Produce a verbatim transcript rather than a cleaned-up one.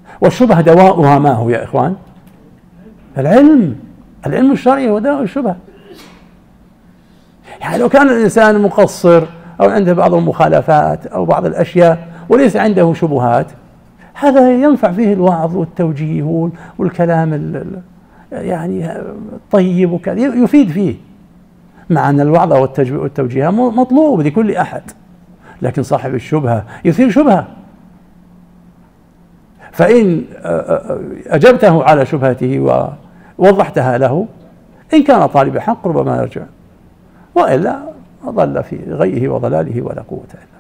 والشبهة دواؤها ما هو يا إخوان؟ العلم. العلم الشرعي هو دواء الشبهة. يعني لو كان الإنسان مقصر أو عنده بعض المخالفات أو بعض الأشياء وليس عنده شبهات، هذا ينفع فيه الوعظ والتوجيه والكلام يعني الطيب وكذا، يفيد فيه، مع أن الوعظ والتوجيه مطلوب لكل أحد. لكن صاحب الشبهة يثير شبهة، فإن أجبته على شبهته ووضحتها له، إن كان طالب حق ربما يرجع، وإلا ضل في غيه وضلاله ولا قوة إلا بالله.